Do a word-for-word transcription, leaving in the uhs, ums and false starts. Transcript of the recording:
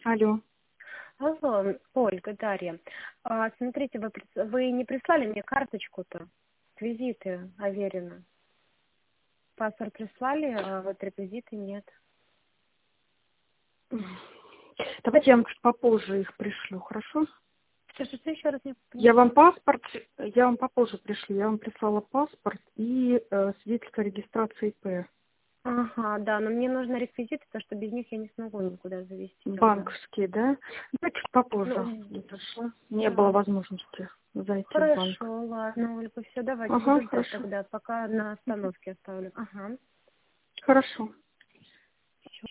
Алло. Алло, Ольга, Дарья. А, смотрите, вы, прис- вы не прислали мне карточку-то, реквизиты Аверина. Паспорт прислали, а вот реквизиты нет. Давайте я вам чуть попозже их пришлю, хорошо? Что, что, что еще раз не Я поняла? вам паспорт, я вам попозже пришлю. Я вам прислала паспорт и э, свидетельство о регистрации ИП. Ага, да, но мне нужны реквизиты, потому что без них я не смогу никуда завести тогда. Банковские, да? Давайте чуть попозже. Ну, Хорошо. Не было да. возможности зайти в банк. Хорошо, ладно, Ольга, все, давайте, Ага, буду ждать хорошо. тогда, пока на остановке оставлю. Ага. Хорошо.